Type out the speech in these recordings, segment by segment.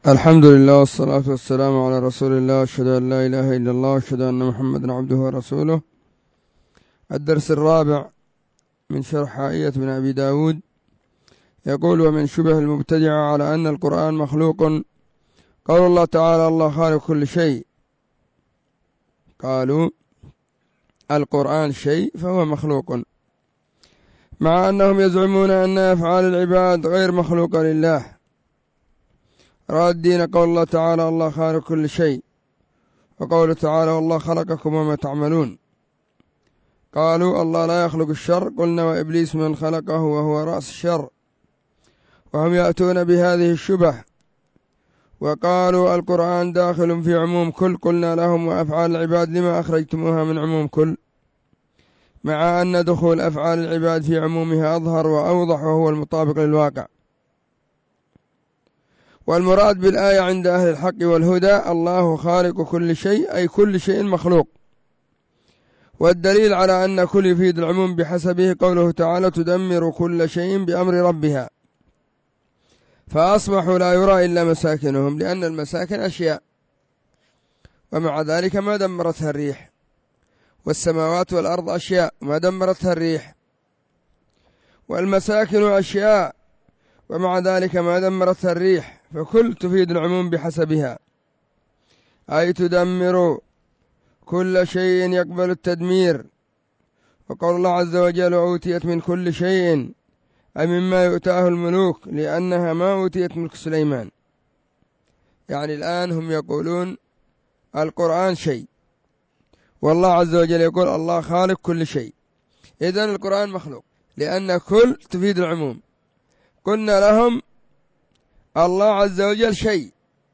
الحمد لله والصلاة والسلام على رسول الله، أشهد أن لا إله إلا الله وأشهد أن محمدا عبده ورسوله. الدرس الرابع من شرح حائية بن أبي داود يقول: ومن شبه المبتدعة على أن القرآن مخلوق قول الله تعالى: الله خالق كل شيء. قالوا القرآن شيء فهو مخلوق، مع أنهم يزعمون أن أفعال العباد غير مخلوقة لله، رادين قول الله تعالى: الله خالق كل شيء، وقوله تعالى: والله خلقكم وما تعملون. قالوا الله لا يخلق الشر، قلنا وإبليس من خلقه وهو رأس الشر، وهم يأتون بهذه الشبه. وقالوا القرآن داخل في عموم كل، قلنا لهم: وأفعال العباد لما أخرجتموها من عموم كل، مع أن دخول أفعال العباد في عمومها أظهر وأوضح وهو المطابق للواقع. والمراد بالآية عند أهل الحق والهدى الله خالق كل شيء، أي كل شيء مخلوق. والدليل على أن كل يفيد العموم بحسبه قوله تعالى: تدمر كل شيء بأمر ربها، فأصبحوا لا يرى إلا مساكنهم، لأن المساكن أشياء، ومع ذلك ما دمرتها الريح. والسماوات والأرض أشياء ما دمرتها الريح. والمساكن أشياء ومع ذلك ما دمرتها الريح، فكل تفيد العموم بحسبها، أي تدمر كل شيء يقبل التدمير. وقال الله عز وجل: أوتيت من كل شيء، أي مما يؤتاه الملوك، لأنها ما أوتيت ملك سليمان. يعني الآن هم يقولون القرآن شيء، والله عز وجل يقول الله خالق كل شيء، إذن القرآن مخلوق، لأن كل تفيد العموم. قلنا لهم الله عز وجل شيء،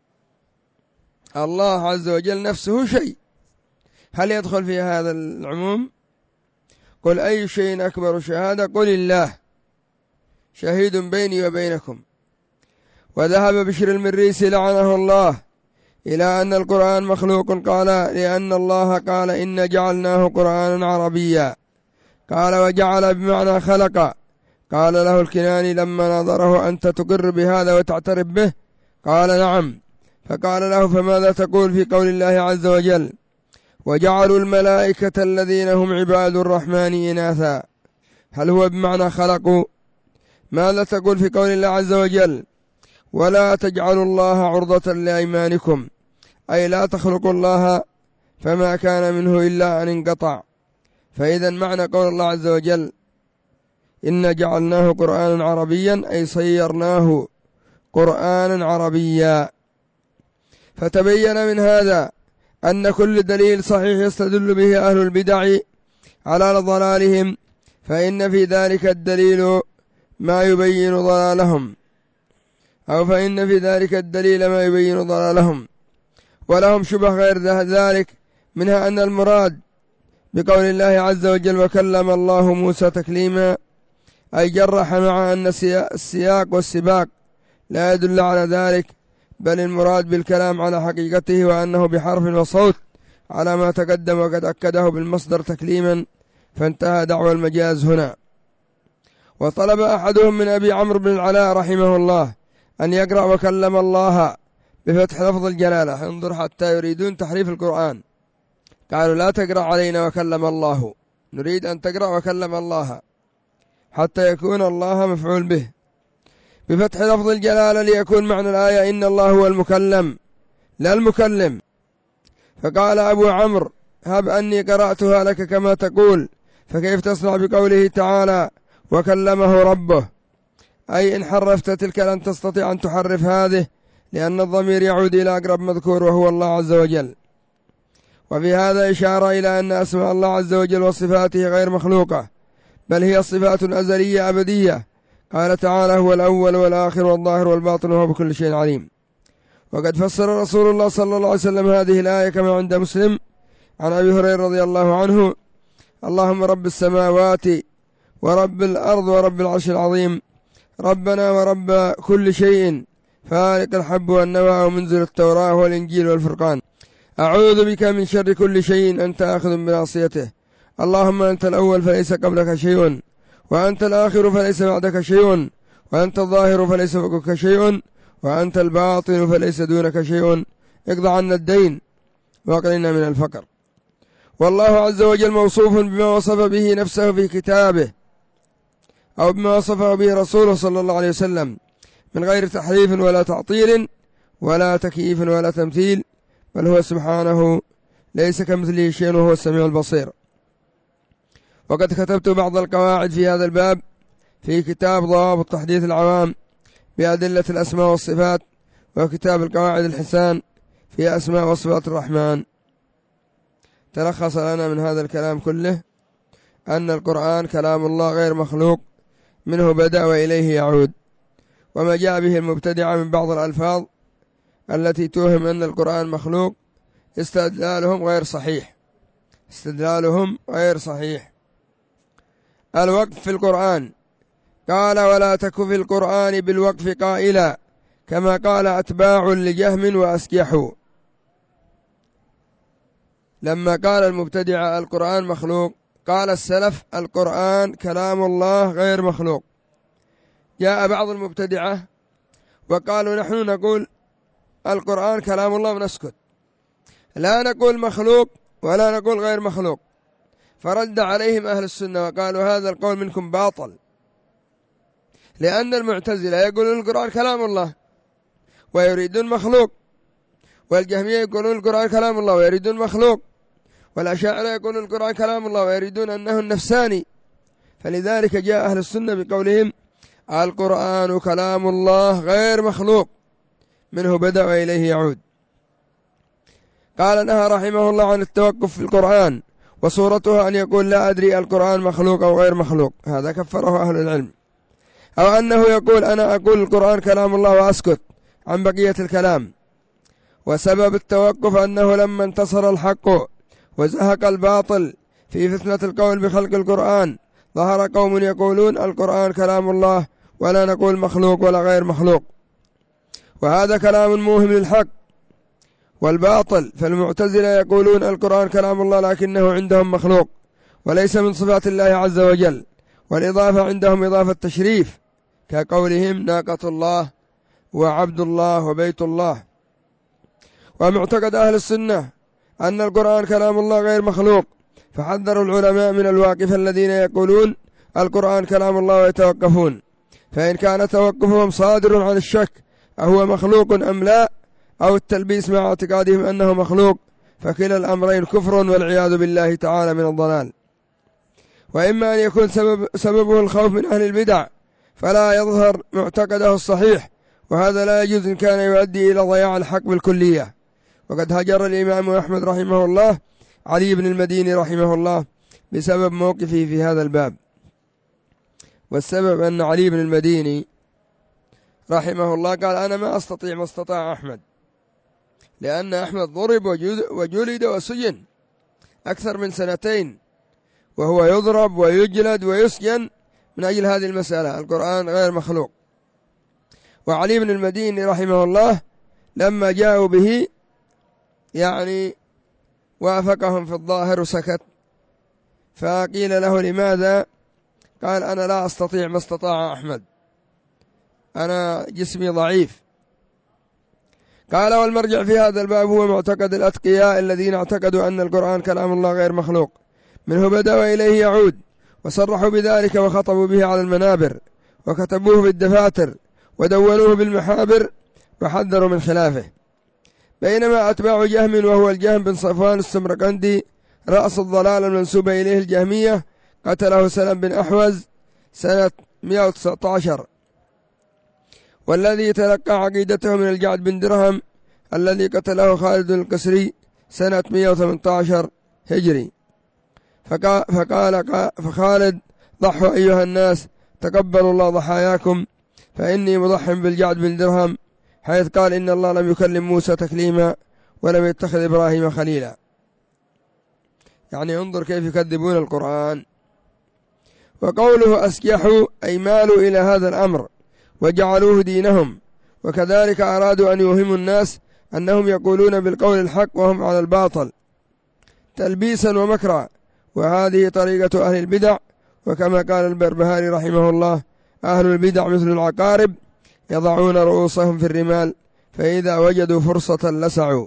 الله عز وجل نفسه شيء، هل يدخل في هذا العموم؟ قل أي شيء أكبر شهادة؟ قل الله شهيد بيني وبينكم. وذهب بشر المريسي لعنه الله إلى أن القرآن مخلوق، قال: لأن الله قال: إن جعلناه قرآنا عربيا. قال: وجعل بمعنى خلق. قال له الكناني لما نظره: أنت تقر بهذا وتعترف به؟ قال: نعم. فقال له: فماذا تقول في قول الله عز وجل: وجعلوا الملائكة الذين هم عباد الرحمن إناثا؟ هل هو بمعنى خلقوا؟ ماذا تقول في قول الله عز وجل: ولا تجعلوا الله عرضة لأيمانكم، أي لا تخلقوا الله فما كان منه إلا أن انقطع. فإذا معنى قول الله عز وجل: إن جعلناه قرآنا عربيا، أي صيرناه قرآنا عربيا. فتبين من هذا أن كل دليل صحيح يستدل به أهل البدع على ضلالهم، فإن في ذلك الدليل ما يبين ضلالهم، أو فإن في ذلك الدليل ما يبين ضلالهم. ولهم شبه غير ذلك، منها أن المراد بقول الله عز وجل: وكلم الله موسى تكليما، أي جرح، مع أن السياق والسباق لا يدل على ذلك، بل المراد بالكلام على حقيقته، وأنه بحرف وصوت على ما تقدم، وقد أكده بالمصدر تكليما، فانتهى دعوى المجاز هنا. وطلب أحدهم من أبي عمرو بن العلاء رحمه الله أن يقرأ وكلم الله بفتح لفظ الجلالة. انظر، حتى يريدون تحريف القرآن، قالوا لا تقرأ علينا وكلم الله، نريد أن تقرأ وكلم الله، حتى يكون الله مفعول به بفتح لفظ الجلالة، ليكون معنى الآية إن الله هو المكلم لا المكلم. فقال أبو عمرو: هب أني قرأتها لك كما تقول، فكيف تصنع بقوله تعالى: وكلمه ربه؟ أي إن حرفت تلك لن تستطيع أن تحرف هذه، لأن الضمير يعود إلى أقرب مذكور وهو الله عز وجل. وفي هذا إشارة إلى أن أسماء الله عز وجل وصفاته غير مخلوقة، بل هي صفات أزلية أبدية. قال تعالى: هو الأول والآخر والظاهر والباطن وهو بكل شيء عليم. وقد فسر رسول الله صلى الله عليه وسلم هذه الآية كما عند مسلم عن أبي هريرة رضي الله عنه: اللهم رب السماوات ورب الأرض ورب العرش العظيم، ربنا ورب كل شيء، فارق الحب والنوى ومنزل التوراة والإنجيل والفرقان، أعوذ بك من شر كل شيء أنت آخذ بناصيته، اللهم أنت الأول فليس قبلك شيء، وأنت الآخر فليس بعدك شيء، وأنت الظاهر فليس فوقك شيء، وأنت الباطن فليس دونك شيء، اقض عنا الدين واقلنا من الفقر. والله عز وجل موصوف بما وصف به نفسه في كتابه أو بما وصفه به رسوله صلى الله عليه وسلم من غير تحريف ولا تعطيل ولا تكييف ولا تمثيل، بل هو سبحانه ليس كمثله شيء وهو السميع البصير. وقد كتبت بعض القواعد في هذا الباب في كتاب ضوابط تحديث العوام بأدلة الأسماء والصفات، وكتاب القواعد الحسان في أسماء وصفات الرحمن. تلخص لنا من هذا الكلام كله أن القرآن كلام الله غير مخلوق، منه بدأ وإليه يعود. وما جاء به المبتدعة من بعض الألفاظ التي توهم أن القرآن مخلوق استدلالهم غير صحيح. الوقف في القرآن، قال ولا تك في القرآن بالوقف قائلا، كما قال أتباع لجهم وأسكحوا. لما قال المبتدعة القرآن مخلوق، قال السلف القرآن كلام الله غير مخلوق. جاء بعض المبتدعة وقالوا نحن نقول القرآن كلام الله ونسكت، لا نقول مخلوق ولا نقول غير مخلوق. فرد عليهم أهل السنة وقالوا هذا القول منكم باطل، لأن المعتزلة يقولون القرآن كلام الله ويريدون مخلوق، والجهمية يقولون القرآن كلام الله ويريدون مخلوق، والأشاعرة يقولون القرآن كلام الله ويريدون أنه النفساني. فلذلك جاء أهل السنة بقولهم القرآن كلام الله غير مخلوق، منه بدأ وإليه يعود. قال نهى رحمه الله عن التوقف في القرآن، وصورتها أن يقول لا أدري القرآن مخلوق أو غير مخلوق، هذا كفره أهل العلم. أو أنه يقول أنا أقول القرآن كلام الله وأسكت عن بقية الكلام. وسبب التوقف أنه لما انتصر الحق وزهق الباطل في فتنة القول بخلق القرآن، ظهر قوم يقولون القرآن كلام الله ولا نقول مخلوق ولا غير مخلوق، وهذا كلام موهم للحق والباطل. فالمعتزلة يقولون القرآن كلام الله لكنه عندهم مخلوق وليس من صفات الله عز وجل، والإضافة عندهم إضافة تشريف كقولهم ناقة الله وعبد الله وبيت الله. ومعتقد أهل السنة أن القرآن كلام الله غير مخلوق، فحذروا العلماء من الواقف الذين يقولون القرآن كلام الله ويتوقفون، فإن كان توقفهم صادر عن الشك أهو مخلوق أم لا، أو التلبيس مع اعتقادهم أنه مخلوق، فكلا الأمرين كفر والعياذ بالله تعالى من الضلال. وإما أن يكون سببه الخوف من أهل البدع فلا يظهر معتقده الصحيح، وهذا لا يجوز إن كان يؤدي إلى ضياع الحق بالكلية. وقد هجر الإمام أحمد رحمه الله علي بن المديني رحمه الله بسبب موقفه في هذا الباب. والسبب أن علي بن المديني رحمه الله قال أنا ما أستطيع ما استطاع أحمد، لأن أحمد ضرب وجلد وسجن أكثر من 2 وهو يضرب ويجلد ويسجن من أجل هذه المسألة، القرآن غير مخلوق. وعلي بن المديني رحمه الله لما جاءوا به يعني وافقهم في الظاهر وسكت، فقيل له لماذا؟ قال أنا لا أستطيع ما استطاع أحمد، أنا جسمي ضعيف. قال والمرجع في هذا الباب هو معتقد الأتقياء الذين اعتقدوا أن القرآن كلام الله غير مخلوق، منه بدأ وإليه يعود، وصرحوا بذلك وخطبوا به على المنابر وكتبوه بالدفاتر ودونوه بالمحابر وحذروا من خلافه. بينما أتباع جهم وهو الجهم بن صفوان السمرقندي رأس الضلال المنسوب إليه الجهمية قتله سلم بن أحوز سنة 119، والذي تلقى عقيدته من الجعد بن درهم الذي قتله خالد القسري سنة 118 هجري. فخالد ضحوا أيها الناس تقبلوا الله ضحاياكم، فإني مضح بالجعد بن درهم، حيث قال إن الله لم يكلم موسى تكليما ولم يتخذ إبراهيم خليلا. يعني انظر كيف يكذبون القرآن. وقوله أسكحوا أي مالوا إلى هذا الأمر وجعلوه دينهم، وكذلك أرادوا أن يوهموا الناس أنهم يقولون بالقول الحق وهم على الباطل تلبيسا ومكرا، وهذه طريقة أهل البدع. وكما قال البربهاري رحمه الله أهل البدع مثل العقارب يضعون رؤوسهم في الرمال فإذا وجدوا فرصة لسعوا.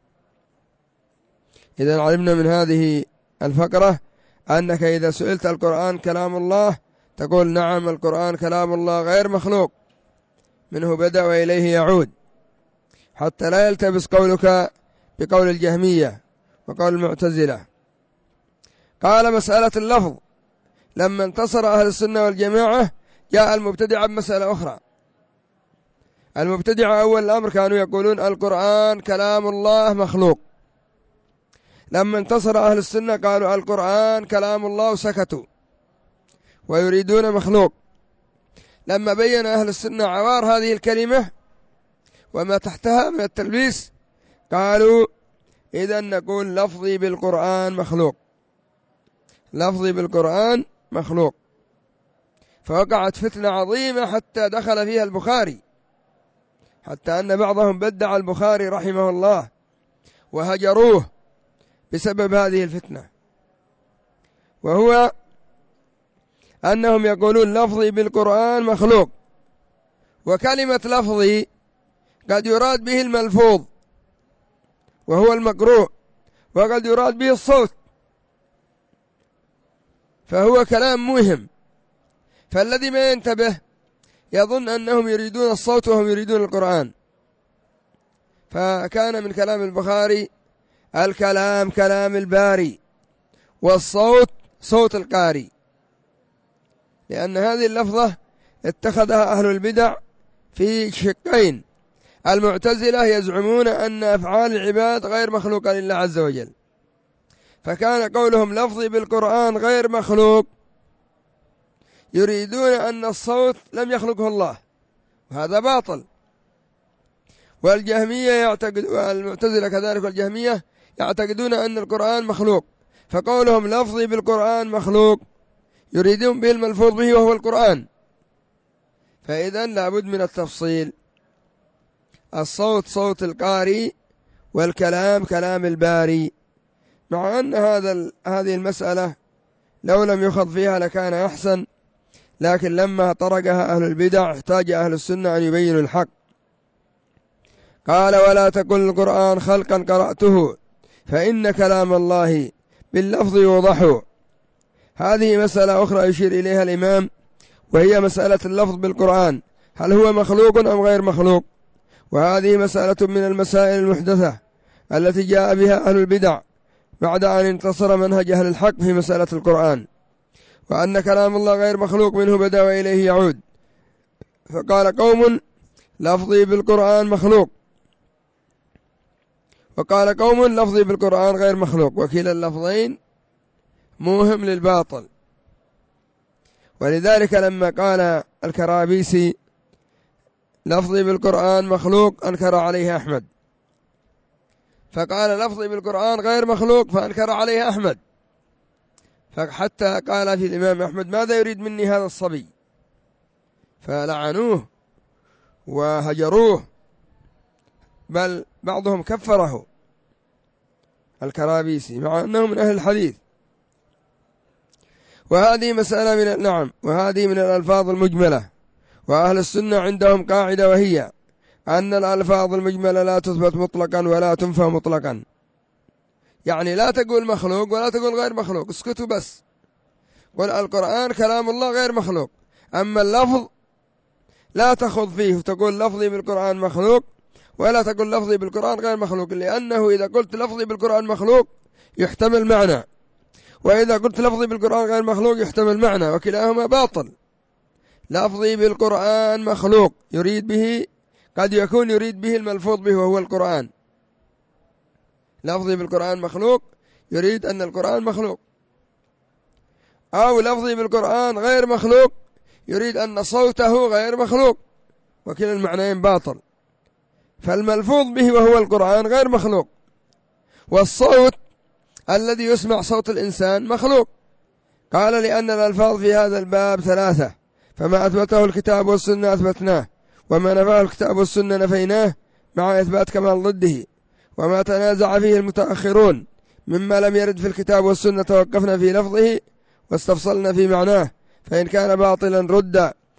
إذا علمنا من هذه الفقرة أنك إذا سئلت القرآن كلام الله تقول نعم القرآن كلام الله غير مخلوق، منه بدأ وإليه يعود، حتى لا يلتبس قولك بقول الجهمية وقول المعتزلة. قال مسألة اللفظ، لما انتصر أهل السنة والجماعة جاء المبتدعة بمسألة أخرى. المبتدعة أول الأمر كانوا يقولون القرآن كلام الله مخلوق، لما انتصر أهل السنة قالوا القرآن كلام الله وسكتوا ويريدون مخلوق. لما بين أهل السنة عوار هذه الكلمة وما تحتها من التلبيس قالوا إذا نقول لفظي بالقرآن مخلوق، لفظي بالقرآن مخلوق. فوقعت فتنة عظيمة حتى دخل فيها البخاري، حتى أن بعضهم بدع البخاري رحمه الله وهجروه بسبب هذه الفتنة، وهو أنهم يقولون لفظي بالقرآن مخلوق، وكلمة لفظي قد يراد به الملفوظ وهو المقروء، وقد يراد به الصوت، فهو كلام موهم. فالذي ما ينتبه يظن أنهم يريدون الصوت وهم يريدون القرآن. فكان من كلام البخاري الكلام كلام الباري والصوت صوت القاري، لأن هذه اللفظة اتخذها أهل البدع في شقين. المعتزلة يزعمون أن أفعال العباد غير مخلوقة لله عز وجل، فكان قولهم لفظي بالقرآن غير مخلوق يريدون أن الصوت لم يخلقه الله، وهذا باطل. والجهمية يعتقد، والمعتزلة كذلك والجهمية يعتقدون أن القرآن مخلوق، فقولهم لفظي بالقرآن مخلوق يريدون به الملفوظ به وهو القرآن. فإذا لابد من التفصيل، الصوت صوت القاري والكلام كلام الباري. مع أن هذه المسألة لو لم يخض فيها لكان أحسن، لكن لما طرقها أهل البدع احتاج أهل السنة أن يبينوا الحق. قال ولا تقل القرآن خلقا قرأته فإن كلام الله باللفظ يوضح. هذه مسألة أخرى يشير إليها الإمام، وهي مسألة اللفظ بالقرآن، هل هو مخلوق أم غير مخلوق؟ وهذه مسألة من المسائل المحدثة التي جاء بها أهل البدع بعد أن انتصر منهج أهل الحق في مسألة القرآن، وأن كلام الله غير مخلوق منه بدأ وإليه يعود. فقال قوم لفظي بالقرآن مخلوق، وقال قوم لفظي بالقرآن غير مخلوق، وكلا اللفظين موهم للباطل. ولذلك لما قال الكرابيسي لفظي بالقرآن مخلوق أنكر عليه أحمد، فقال لفظي بالقرآن غير مخلوق فأنكر عليه أحمد، فحتى قال في الإمام أحمد ماذا يريد مني هذا الصبي، فلعنوه وهجروه، بل بعضهم كفره الكرابيسي مع أنه من أهل الحديث. وهذه مسألة وهذه من الألفاظ المجملة. وأهل السنة عندهم قاعدة، وهي أن الألفاظ المجملة لا تثبت مطلقا ولا تنفى مطلقا، يعني لا تقول مخلوق ولا تقول غير مخلوق، اسكتوا بس، قل القرآن كلام الله غير مخلوق. أما اللفظ لا تخض فيه وتقول لفظي بالقرآن مخلوق، ولا تقول لفظي بالقرآن غير مخلوق، لأنه إذا قلت لفظي بالقرآن مخلوق يحتمل معنى، وإذا قلت لفظي بالقرآن غير مخلوق يحتمل معنى، وكلاهما باطل. لفظي بالقرآن مخلوق يريد به، قد يكون يريد به الملفوظ به وهو القرآن. لفظي بالقرآن مخلوق يريد أن القرآن مخلوق، أو لفظي بالقرآن غير مخلوق يريد أن صوته غير مخلوق، وكلا المعنيين باطل. فالملفوظ به وهو القرآن غير مخلوق، والصوت الذي يسمع صوت الإنسان مخلوق. قال لأن الألفاظ في هذا الباب ثلاثة، فما أثبته الكتاب والسنة أثبتناه، وما نفاه الكتاب والسنة نفيناه مع إثبات كمال ضده، وما تنازع فيه المتأخرون مما لم يرد في الكتاب والسنة توقفنا في لفظه واستفصلنا في معناه، فإن كان باطلا رد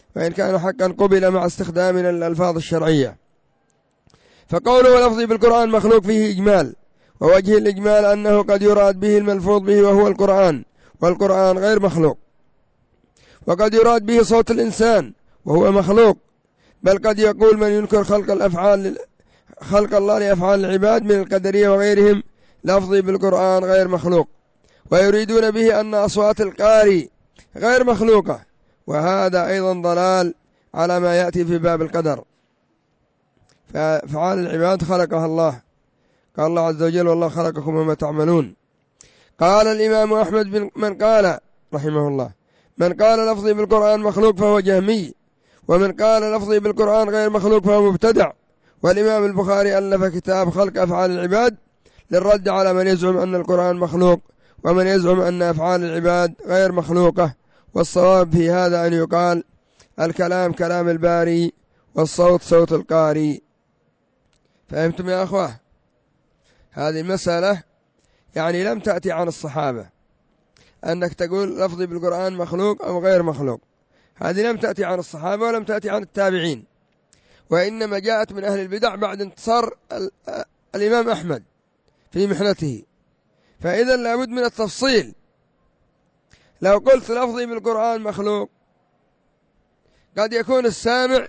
وإن كان حقا قبل مع استخدامنا الألفاظ الشرعية. فقوله لفظي بالقرآن مخلوق فيه إجمال، ووجه الإجمال أنه قد يراد به الملفوظ به وهو القرآن، والقرآن غير مخلوق، وقد يراد به صوت الإنسان وهو مخلوق، بل قد يقول من ينكر خلق الله لأفعال العباد من القدرية وغيرهم لفظي بالقرآن غير مخلوق، ويريدون به أن أصوات القارئ غير مخلوقة، وهذا أيضا ضلال على ما يأتي في باب القدر. فأفعال العباد خلقها الله، قال الله عز وجل والله خلقكم وما تعملون. قال الإمام أحمد من قال رحمه الله من قال لفظي بالقرآن مخلوق فهو جهمي، ومن قال لفظي بالقرآن غير مخلوق فهو مبتدع. والإمام البخاري ألف كتاب خلق أفعال العباد للرد على من يزعم أن القرآن مخلوق ومن يزعم أن أفعال العباد غير مخلوقة. والصواب في هذا أن يقال الكلام كلام الباري والصوت صوت القارئ. فهمتم يا أخوة؟ هذه المسألة يعني لم تأتي عن الصحابة أنك تقول لفظي بالقرآن مخلوق أو غير مخلوق، هذه لم تأتي عن الصحابة ولم تأتي عن التابعين، وإنما جاءت من أهل البدع بعد انتصار الإمام أحمد في محنته. فإذا لابد من التفصيل. لو قلت لفظي بالقرآن مخلوق قد يكون السامع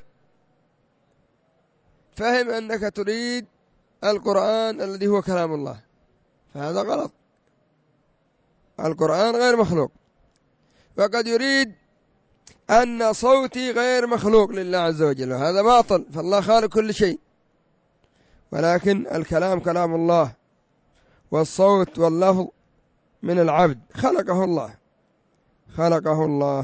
فهم أنك تريد القرآن الذي هو كلام الله، فهذا غلط. القرآن غير مخلوق، وقد يريد أن صوتي غير مخلوق لله عز وجل، وهذا باطل، فالله خالق كل شيء، ولكن الكلام كلام الله، والصوت واللفظ من العبد خلقه الله.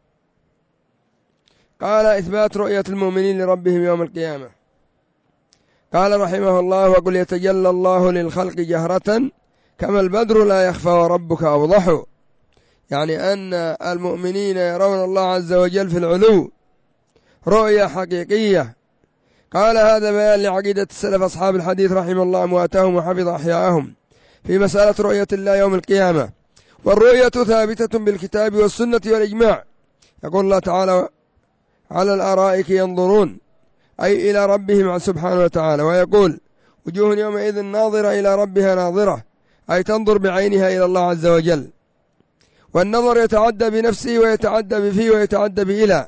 قال إثبات رؤية المؤمنين لربهم يوم القيامة. قال رحمه الله وقل يتجلى الله للخلق جهرة كما البدر لا يخفى وربك أوضح، يعني أن المؤمنين يرون الله عز وجل في العلو رؤية حقيقية. قال هذا بيان لعقيدة السلف أصحاب الحديث رحمه الله أمواتهم وحفظ أحياءهم في مسألة رؤية الله يوم القيامة. والرؤية ثابتة بالكتاب والسنة والإجماع. يقول الله تعالى على الأرائك ينظرون، أي إلى ربهم سبحانه وتعالى، ويقول وجوه يومئذ ناظرة إلى ربها ناظرة، أي تنظر بعينها إلى الله عز وجل. والنظر يتعدى بنفسه ويتعدى بفيه ويتعدى بإلى،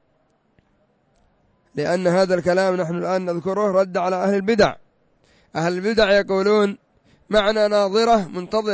لأن هذا الكلام نحن الآن نذكره رد على أهل البدع. أهل البدع يقولون معنى ناظرة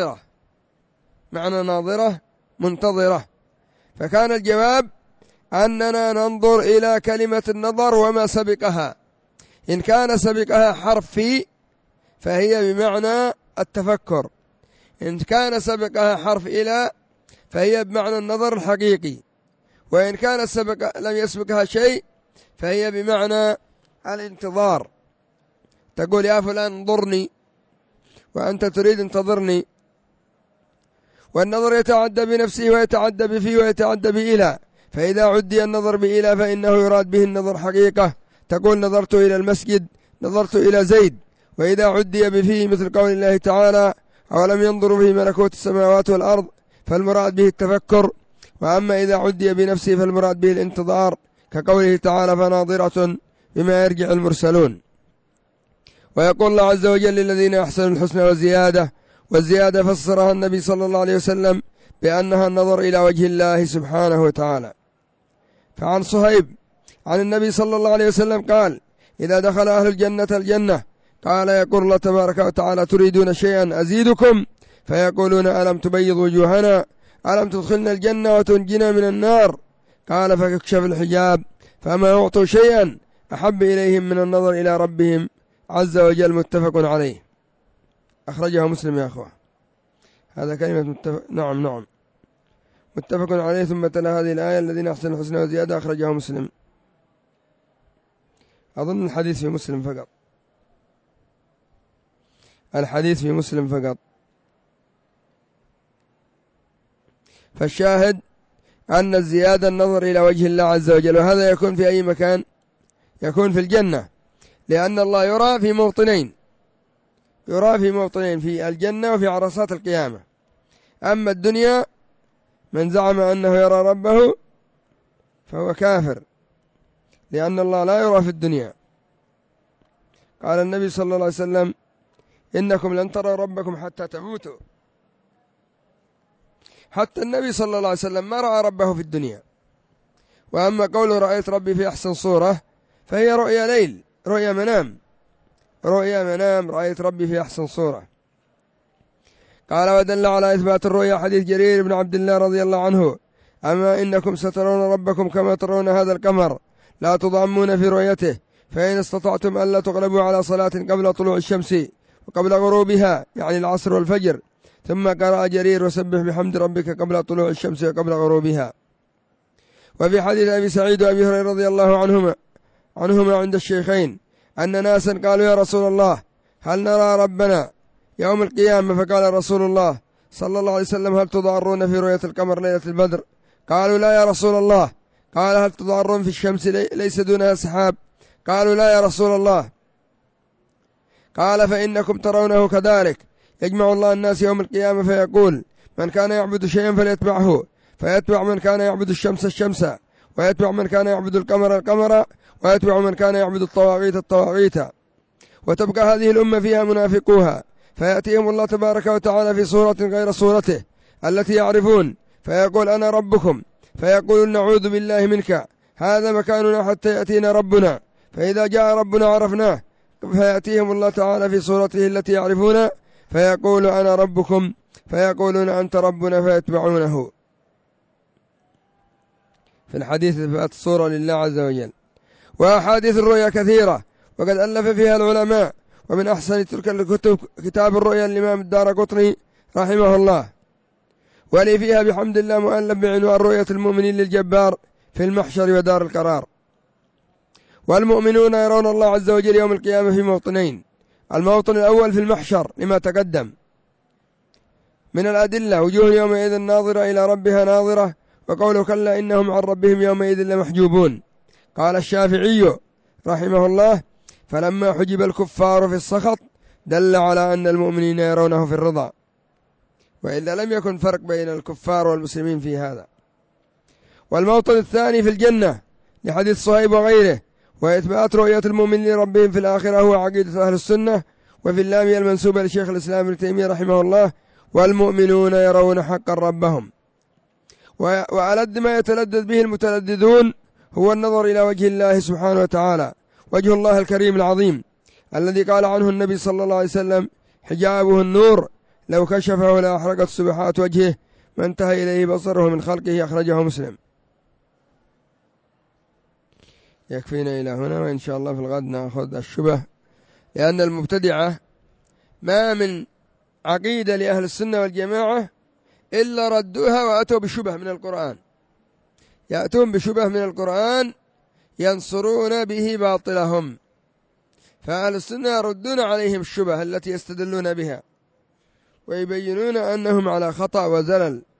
منتظرة، فكان الجواب أننا ننظر إلى كلمة النظر وما سبقها. إن كان سبقها حرف في فهي بمعنى التفكر، إن كان سبقها حرف إلى فهي بمعنى النظر الحقيقي، وإن كان لم يسبقها شيء فهي بمعنى الانتظار. تقول يا فلان انظرني وأنت تريد انتظرني. والنظر يتعدى بنفسه ويتعدى بفيه ويتعدى بإلى، فإذا عدي النظر بإلى فإنه يراد به النظر حقيقة، تقول نظرت إلى المسجد، نظرت إلى زيد. وإذا عدي بفيه مثل قول الله تعالى أولم ينظروا في ملكوت السماوات والأرض فالمراد به التفكر. وأما إذا عدي بنفسه فالمراد به الانتظار، كقوله تعالى فناظرة بما يرجع المرسلون. ويقول الله عز وجل للذين أحسنوا الحسنى والزيادة فسرها النبي صلى الله عليه وسلم بأنها النظر إلى وجه الله سبحانه وتعالى. فعن صهيب عن النبي صلى الله عليه وسلم قال إذا دخل أهل الجنة قال يقول الله تبارك وتعالى تريدون شيئا أزيدكم، فيقولون ألم تبيض وجوهنا، ألم تدخلنا الجنة وتنجنا من النار، قال فيكشف الحجاب فما أعطوا شيئا أحب إليهم من النظر إلى ربهم عز وجل. متفق عليه، أخرجه مسلم يا أخوة. هذا كلمة نعم متفق عليه. ثم تلا هذه الآية الذين أحسنوا الحسنى وزيادة، أخرجه مسلم. أظن الحديث في مسلم فقط. فالشاهد أن الزيادة النظر إلى وجه الله عز وجل، وهذا يكون في أي مكان؟ يكون في الجنة، لأن الله يرى في موطنين، في الجنة وفي عرصات القيامة. أما الدنيا من زعم أنه يرى ربه فهو كافر، لأن الله لا يرى في الدنيا. قال النبي صلى الله عليه وسلم: إنكم لن تروا ربكم حتى تموتوا. حتى النبي صلى الله عليه وسلم ما رأى ربه في الدنيا. وأما قوله رأيت ربي في أحسن صورة فهي رؤيا ليل، رؤيا منام رأيت ربي في أحسن صورة. قال: ودل على إثبات الرؤيا حديث جرير بن عبد الله رضي الله عنه: أما إنكم سترون ربكم كما ترون هذا القمر لا تضامون في رؤيته، فإن استطعتم ألا تغلبوا على صلاة قبل طلوع الشمس وقبل غروبها، يعني العصر والفجر. ثم قرأ جرير: وسبح بحمد ربك قبل طلوع الشمس وقبل غروبها. وفي حديث أبي سعيد وأبي هريرة رضي الله عنهما عند الشيخين أن ناسا قالوا: يا رسول الله، هل نرى ربنا يوم القيامة؟ فقال رسول الله صلى الله عليه وسلم: هل تضارون في رؤية القمر ليلة البدر؟ قالوا: لا يا رسول الله. قال: هل تضارون في الشمس ليس دونها سحاب؟ قالوا: لا يا رسول الله. قال: فإنكم ترونه كذلك. يجمع الله الناس يوم القيامة فيقول: من كان يعبد شيئا فليتبعه، فيتبع من كان يعبد الشمس الشمس، ويتبع من كان يعبد القمر القمر، ويتبع من كان يعبد الطواغيت. وتبقى هذه الأمة فيها منافقوها، فيأتيهم الله تبارك وتعالى في صورة غير صورته التي يعرفون، فيقول: أنا ربكم، فيقول: نعوذ بالله منك، هذا مكاننا حتى يأتينا ربنا. فإذا جاء ربنا عرفناه، فيأتيهم الله تعالى في صورته التي يعرفون، فيقول: أنا ربكم، فيقولون: أنت ربنا، فيتبعونه. في الحديث إثبات الصورة لله عز وجل. وأحاديث الرؤيا كثيرة، وقد ألف فيها العلماء، ومن أحسن تلك الكتب كتاب الرؤيا الإمام الدارقطني رحمه الله، ولي فيها بحمد الله مؤلف بعنوان رؤية المؤمنين للجبار في المحشر ودار القرار. والمؤمنون يرون الله عز وجل يوم القيامة في موطنين: الموطن الأول في المحشر لما تقدم من الأدلة: وجوه يومئذ ناظرة إلى ربها ناظرة، وقوله: كلا إنهم عن ربهم يومئذ لمحجوبون. قال الشافعي رحمه الله: فلما حجب الكفار في السخط دل على أن المؤمنين يرونه في الرضا، وإلا لم يكن فرق بين الكفار والمسلمين في هذا. والموطن الثاني في الجنة لحديث صهيب وغيره. وإثبات رؤية المؤمنين لربهم في الآخرة هو عقيدة أهل السنة. وفي اللامية المنسوبة لشيخ الإسلام ابن تيمية رحمه الله: والمؤمنون يرون حقا ربهم. وألد ما يتلذذ به المتلذذون هو النظر إلى وجه الله سبحانه وتعالى، وجه الله الكريم العظيم الذي قال عنه النبي صلى الله عليه وسلم: حجابه النور، لو كشفه لأحرقت سبحات وجهه، ما انتهى إليه بصره من خلقه. أخرجه مسلم. يكفينا إلى هنا، وإن شاء الله في الغد نأخذ الشبه، لأن المبتدعة ما من عقيدة لأهل السنة والجماعة إلا ردوها وأتوا بشبه من القرآن، يأتون بشبه من القرآن ينصرون به باطلهم. فأهل السنة يردون عليهم الشبه التي يستدلون بها، ويبينون أنهم على خطأ وزلل.